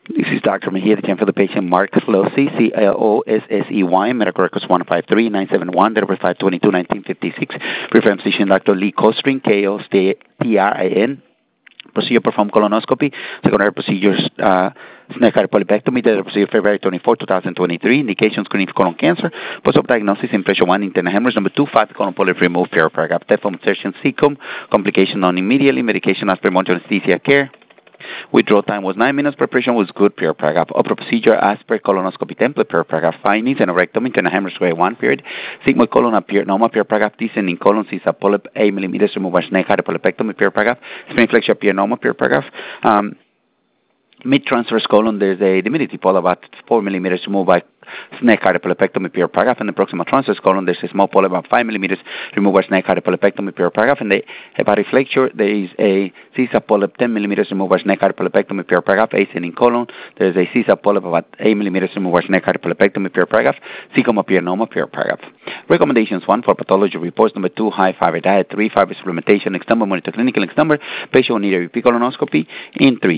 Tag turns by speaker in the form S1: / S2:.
S1: This is Dr. Mejia, the for the patient Mark Clossy, Clossey, medical records 153-971, date of birth 5/22/1956. Reference physician Dr. Lee Kostrin, Kostrin. Procedure performed colonoscopy. Secondary procedures, snake polypectomy, date of procedure February 24, 2023. Indications screening for colon cancer. Post-op diagnosis, impression 1, internal hemorrhage. Number 2, 5, colon polyp removed, paragraph. Death from insertion cecum. Complication known immediately. Medication as per monitoring anesthesia care. Withdrawal time was 9 minutes. Preparation was good, paragraph. Upper procedure as per colonoscopy template, paragraph. Findings, anerectomy, internal hemorrhage grade 1, period. Sigmoid colon appeared normal, paragraph. Descending colon, cyst polyp, A millimeters, removed by snake polypectomy, paragraph. Spleen flexure appeared normal, paragraph. Mid-transverse colon, there's a diminutive polyp about 4 millimeters removed by snake polypectomy, paragraph. In the proximal transverse colon, there's a small polyp about 5 millimeters removed by snake polypectomy, paragraph. In the hepatic flexure, there is a CISA polyp 10 millimeters removed by snake polypectomy, paragraph. Ascending colon, there's a CISA polyp about 8 millimeters removed by snake polypectomy, paragraph. Cecum appear normal, paragraph. Recommendations: 1, for pathology reports. Number 2, high fiber diet. 3, fiber supplementation. Next number, monitor clinical. Next number, patient will need a repeat colonoscopy. In 3,